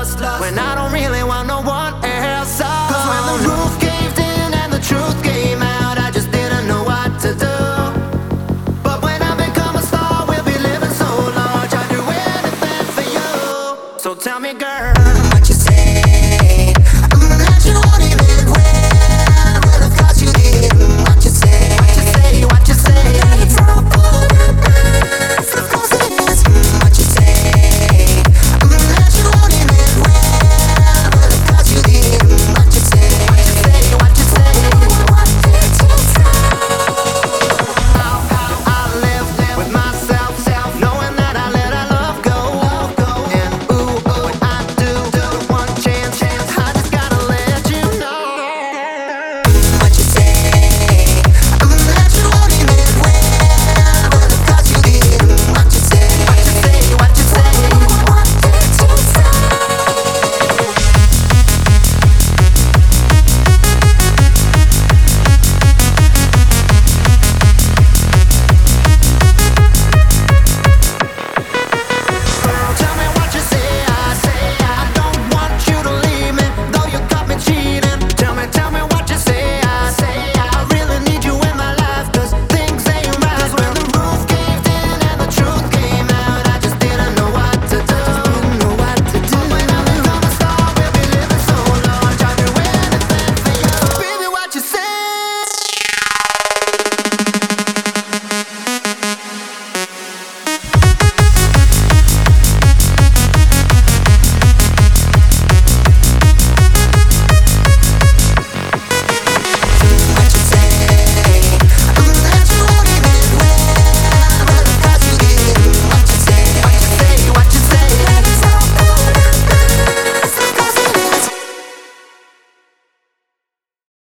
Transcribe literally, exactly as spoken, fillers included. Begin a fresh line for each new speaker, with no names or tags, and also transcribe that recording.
lost, lost. When I don't really want no one else. Cause when the roof caved in and the truth came out, I just didn't know what to do. But when I become a star, we'll be living so large, I'd do anything for you. So tell me, girl, what you say?